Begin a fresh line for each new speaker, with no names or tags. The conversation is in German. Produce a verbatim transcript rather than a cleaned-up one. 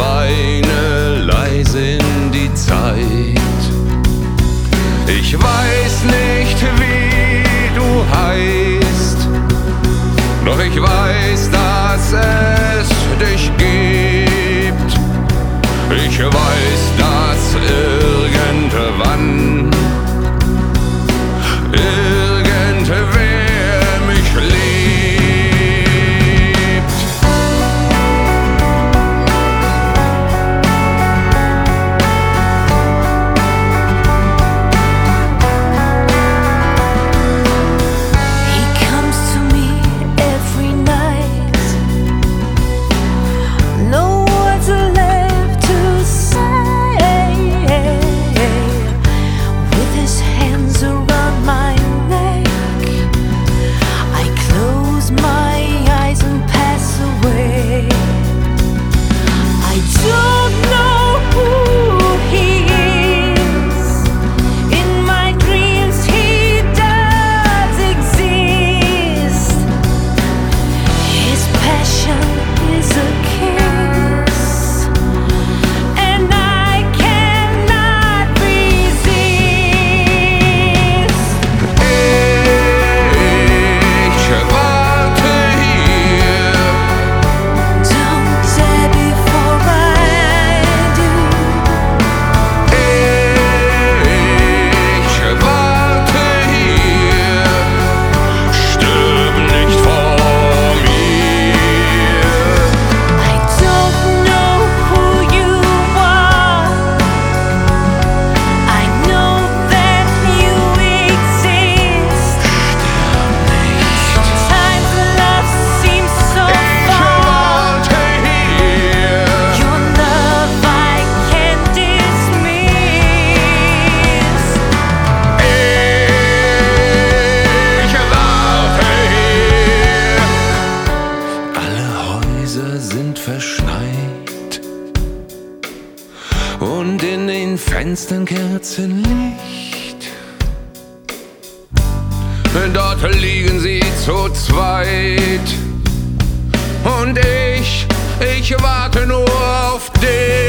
weine leise in die Zeit. Ich weiß nicht, wie du heißt, doch ich weiß, dass es dich gibt. Ich weiß, dass irgendwann irgendwer mich liebt.
He comes to me every night. No words are left to say. With his hands around my neck, I close my eyes and pass away. I don't know who he is. In my dreams he does exist. His passion is a kiss, and I cannot resist.
Ich warte hier,
Don't say before I do.
ich warte hier, stirb nicht vor mir.
I don't know who you are. I know that you exist. Sometimes love seems so
Ich
far.
warte hier,
Your love I can't dismiss.
ich warte hier. Alle Häuser sind verschneit und in den Fenstern Kerzenlicht. Dort liegen sie zu zweit und ich, ich warte nur auf dich.